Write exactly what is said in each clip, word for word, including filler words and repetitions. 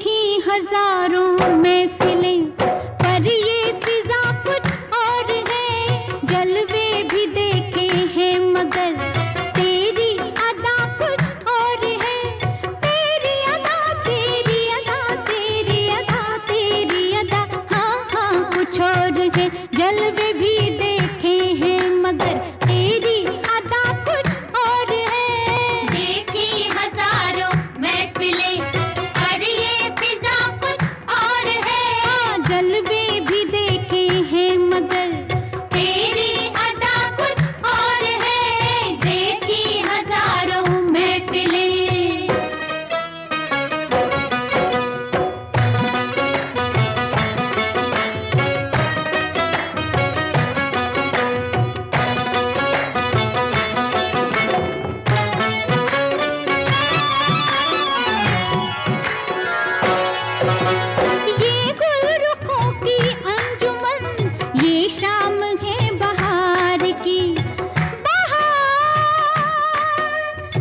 देखी हजारों महफिलें, पर ये फिजा कुछ और है। जलवे भी देखे हैं मगर तेरी अदा कुछ और है। तेरी अदा तेरी अदा तेरी अदा तेरी अदा हाँ हाँ कुछ और है। जलवे भी देखे हैं मगर तेरी अदा कुछ और है। देखी हजारों महफिलें, पर ये फिजा कुछ और है। हाँ, जलवे भी देखे हैं मगर तेरी अदा कुछ और है। देखी हजारों महफिलें। ये गुलरुखों की अंजुमन, ये शाम है बहार की। बहार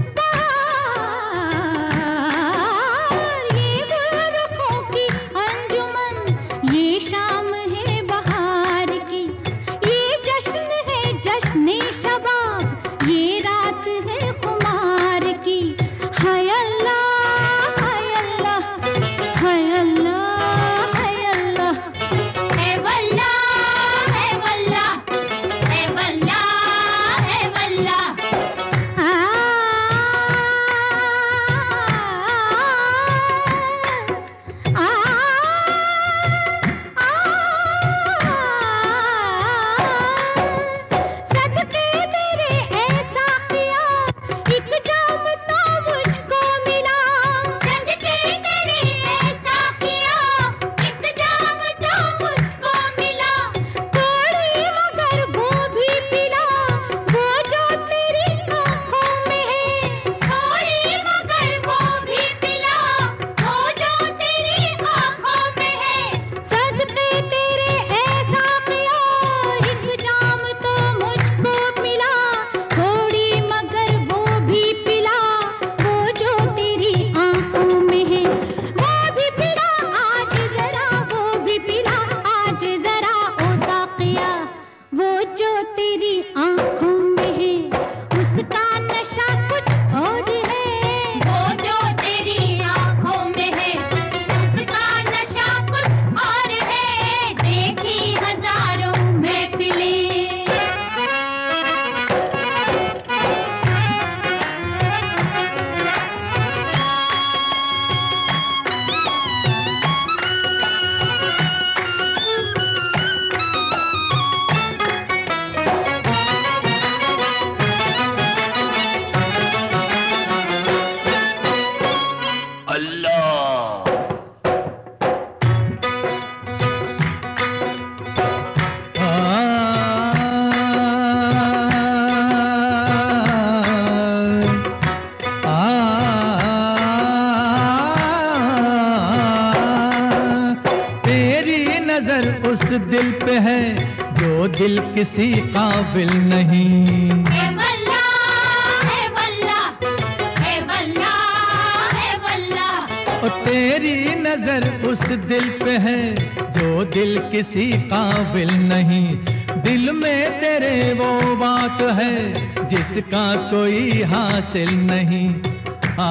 बहार ये गुलरुखों की अंजुमन, ये शाम है बहार की। ये जश्न है जश्न शबाब, ये रात है खुमार की। हाय अल्लाह हाय अल्लाह हाय अल्लाह हाय अल्लाह। है वल्ला है वल्ला है वल्ला है वल्ला। आ, आ, आ, सदके तेरे ऐसा किया, एक जाम तो मुझको मिला। सदके तेरे ऐसा किया, एक जाम तो मुझको मिला। थोड़ी मगर वो भी पिला, वो जो तेरी आँखों में है। थोड़ी मगर वो भी पिला, वो जो तेरी आँखों में है। सदके तेरे ऐसा किया, एक जाम तो मुझको मिला। थोड़ी मगर वो भी पिला, वो जो तेरी आँखों में है। वो भी पिला आज जरा, वो भी पिला आज जरा ओ साक़िया। वो जो तेरी आँखों में है, उसका नशा कुछ और है। वो जो तेरी आँखों में है, उसका नशा कुछ और है। देखी हजारों महफिलें। अल्लाह तेरी नजर उस दिल पे है जो दिल किसी काबिल नहीं। है वल्ला है वल्ला है वल्ला है वल्ला। और तेरी नजर उस दिल पे है जो दिल किसी काबिल नहीं। दिल में तेरे वो बात है जिसका कोई हासिल नहीं। आ,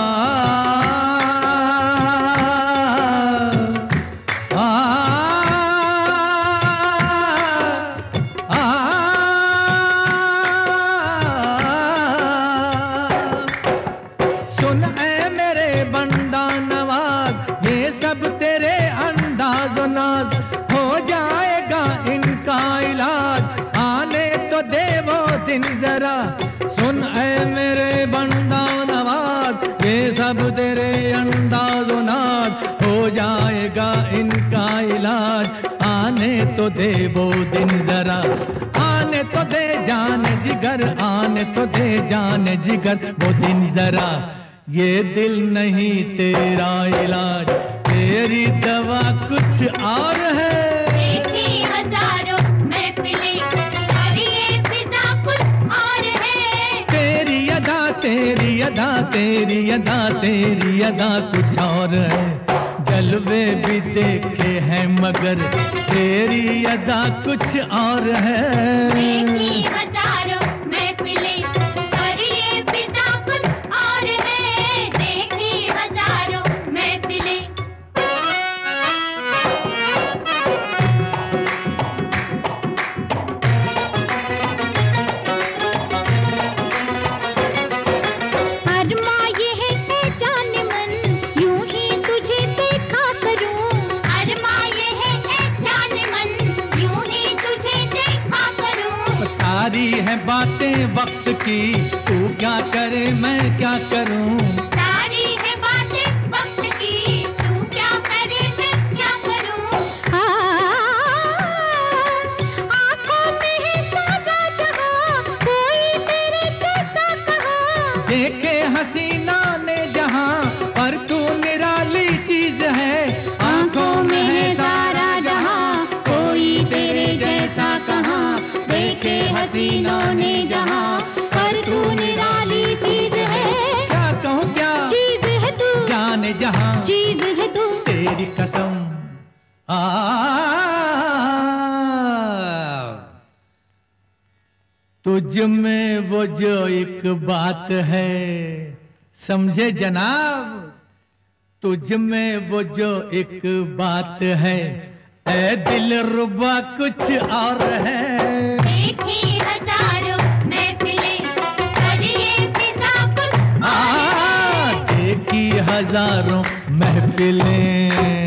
आ, आ, सुन ऐ मेरे बंदा नवाज, ये सब तेरे अंदाज़ो नाज। हो जाएगा इनका इलाज, आने तो दे वो दिन जरा। सुन ऐ मेरे बंदा नवाज, ये सब तेरे अंदाज़ो नाज। हो जाएगा इनका इलाज, आने तो दे वो दिन जरा। आने तो दे जान जिगर, आने तो दे जान जिगर वो दिन जरा। ये दिल नहीं तेरा इलाज, तेरी दवा कुछ और है। देखी हजारों महफिलें, पर ये फिजा कुछ और है। तेरी अदा तेरी अदा तेरी अदा तेरी अदा कुछ और है। जलवे भी देखे हैं मगर तेरी अदा कुछ और है। देखी हजारों महफिलें पर ये फिजा कुछ और है। देखी हजारों महफिलें। अरमा ये है ए जान मन, यूं ही तुझे देखा करूं। अरमा ये है ए जान मन, यूं ही तुझे देखा करूं। सारी है बातें वक्त की, तू क्या करे मैं क्या करूं। सारी है बातें वक्त की, तू क्या करे मैं क्या करूं। आ, आँखों में है सारा जहां, कोई तेरे जैसा कहाँ। देखे हसीना ने जहां, पर तू निराली चीज है। आँखों में है सारा जहां, कोई तेरे जैसा कहाँ। देखे हसीनों ने जहां, पर तू निराली चीज है। क्या कहूँ क्या चीज है तू, जाने जहां चीज है तू। तेरी कसम। आ तुझ में वो जो एक बात है, समझे जनाब, तुझ में वो जो एक बात है, ऐ दिल रुबा कुछ और है। देखी हजारों महफिलें पर ये फिजा कुछ और है। आ देखी हजारों महफिलें